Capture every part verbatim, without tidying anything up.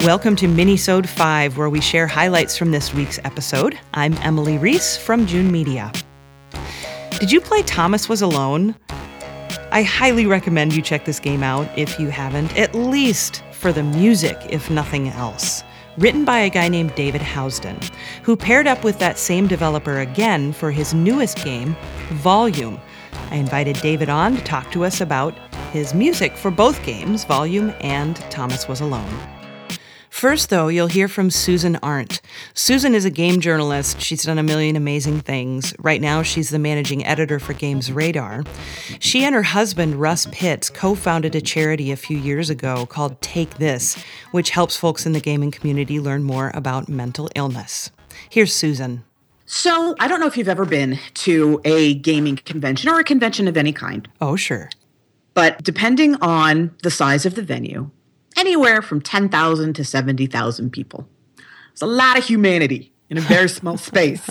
Welcome to Minisode five, where we share highlights from this week's episode. I'm Emily Reese from June Media. Did you play Thomas Was Alone? I highly recommend you check this game out if you haven't, at least for the music, if nothing else. Written by a guy named David Housden, who paired up with that same developer again for his newest game, Volume. I invited David on to talk to us about his music for both games, Volume and Thomas Was Alone. First, though, you'll hear from Susan Arndt. Susan is a game journalist. She's done a million amazing things. Right now, she's the managing editor for Games Radar. She and her husband, Russ Pitts, co-founded a charity a few years ago called Take This, which helps folks in the gaming community learn more about mental illness. Here's Susan. So, I don't know if you've ever been to a gaming convention or a convention of any kind. Oh, sure. But depending on the size of the venue, anywhere from ten thousand to seventy thousand people. It's a lot of humanity in a very small space.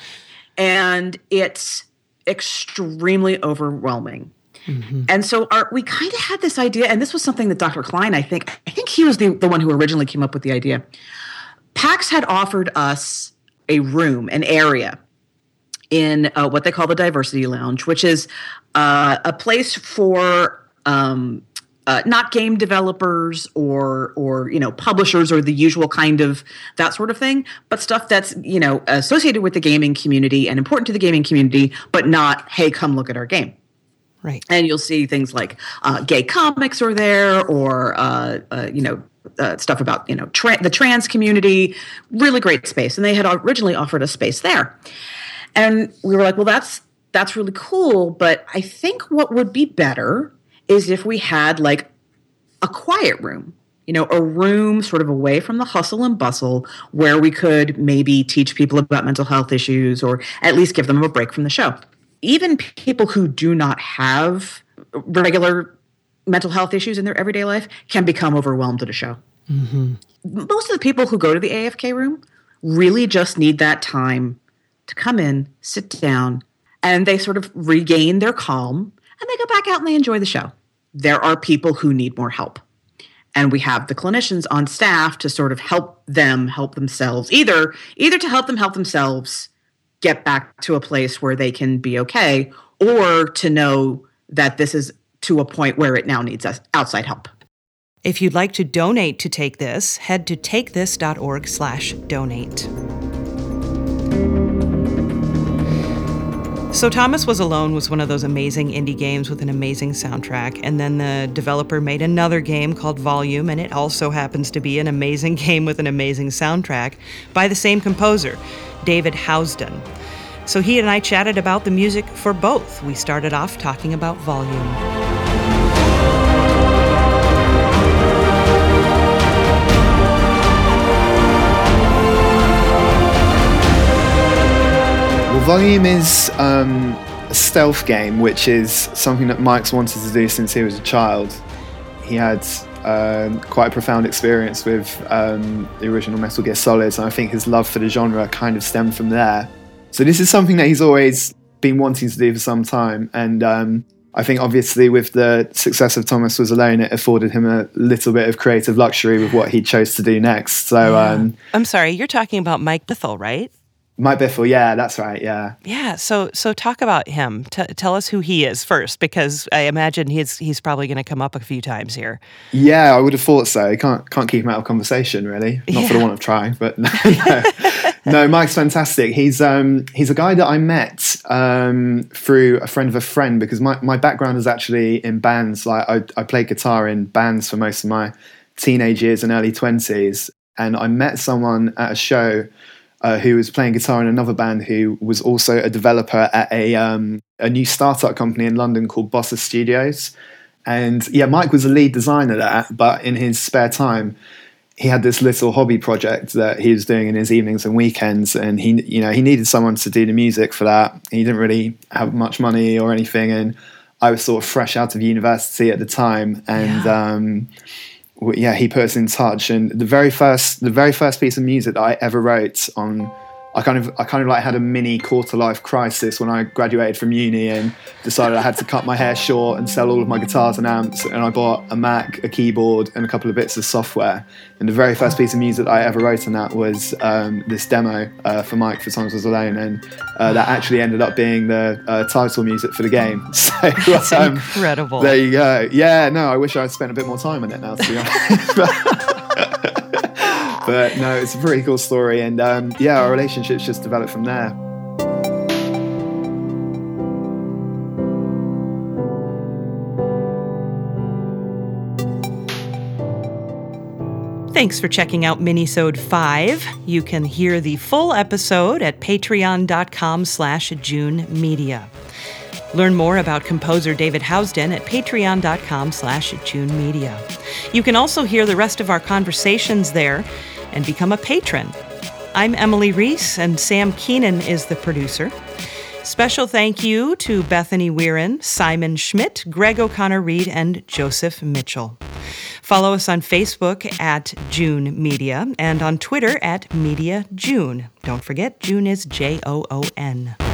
And it's extremely overwhelming. Mm-hmm. And so our, we kind of had this idea, and this was something that Doctor Klein, I think, I think he was the, the one who originally came up with the idea. PAX had offered us a room, an area in uh, what they call the Diversity Lounge, which is uh, a place for um, Uh, not game developers or, or, you know, publishers or the usual kind of that sort of thing, but stuff that's, you know, associated with the gaming community and important to the gaming community, but not, hey, come look at our game. Right. And you'll see things like uh, gay comics are there or, uh, uh, you know, uh, stuff about, you know, tra- the trans community. Really great space. And they had originally offered us space there. And we were like, well, that's that's really cool. But I think what would be better is if we had like a quiet room, you know, a room sort of away from the hustle and bustle where we could maybe teach people about mental health issues or at least give them a break from the show. Even people who do not have regular mental health issues in their everyday life can become overwhelmed at a show. Mm-hmm. Most of the people who go to the A F K room really just need that time to come in, sit down, and they sort of regain their calm and they go back out and they enjoy the show. There are people who need more help. And we have the clinicians on staff to sort of help them help themselves, either either to help them help themselves get back to a place where they can be okay, or to know that this is to a point where it now needs outside help. If you'd like to donate to Take This, head to takethis.org slash donate. So Thomas Was Alone was one of those amazing indie games with an amazing soundtrack, and then the developer made another game called Volume, and it also happens to be an amazing game with an amazing soundtrack by the same composer, David Housden. So he and I chatted about the music for both. We started off talking about Volume. Volume is um, a stealth game, which is something that Mike's wanted to do since he was a child. He had um, quite a profound experience with um, the original Metal Gear Solid, and I think his love for the genre kind of stemmed from there. So this is something that he's always been wanting to do for some time, and um, I think obviously with the success of Thomas Was Alone, it afforded him a little bit of creative luxury with what he chose to do next. So yeah. um, I'm sorry, you're talking about Mike Bithell, right? Mike Bithell, yeah, that's right, yeah. Yeah, so so talk about him. T- tell us who he is first, because I imagine he's he's probably going to come up a few times here. Yeah, I would have thought so. Can't can't keep him out of conversation, really. Not yeah. for the want of trying, but no, no. no, Mike's fantastic. He's um he's a guy that I met um through a friend of a friend, because my, my background is actually in bands. Like I I played guitar in bands for most of my teenage years and early twenties, and I met someone at a show Uh, who was playing guitar in another band, who was also a developer at a um, a new startup company in London called Bossa Studios. And yeah, Mike was a lead designer there, but in his spare time, he had this little hobby project that he was doing in his evenings and weekends. And he, you know, he needed someone to do the music for that. He didn't really have much money or anything, and I was sort of fresh out of university at the time, and. Yeah. Um, Yeah, he put us in touch, and the very first, the very first piece of music that I ever wrote on I kind of I kind of like had a mini quarter life crisis when I graduated from uni and decided I had to cut my hair short and sell all of my guitars and amps, and I bought a Mac, a keyboard, and a couple of bits of software. And the very first piece of music that I ever wrote on that was um, this demo uh, for Mike for Songs Was Alone, and uh, that actually ended up being the uh, title music for the game. So That's um, incredible. There you go. Yeah, no, I wish I'd spent a bit more time on it now, to be honest. But no, it's a pretty cool story, and um, yeah, our relationship's just developed from there. Thanks for checking out Minisode five. You can hear the full episode at patreon.com slash June Media. Learn more about composer David Housden at patreon.com slash June Media. You can also hear the rest of our conversations there and become a patron. I'm Emily Reese, and Sam Keenan is the producer. Special thank you to Bethany Weirin, Simon Schmidt, Greg O'Connor-Reed, and Joseph Mitchell. Follow us on Facebook at June Media and on Twitter at Media June. Don't forget, June is J O O N.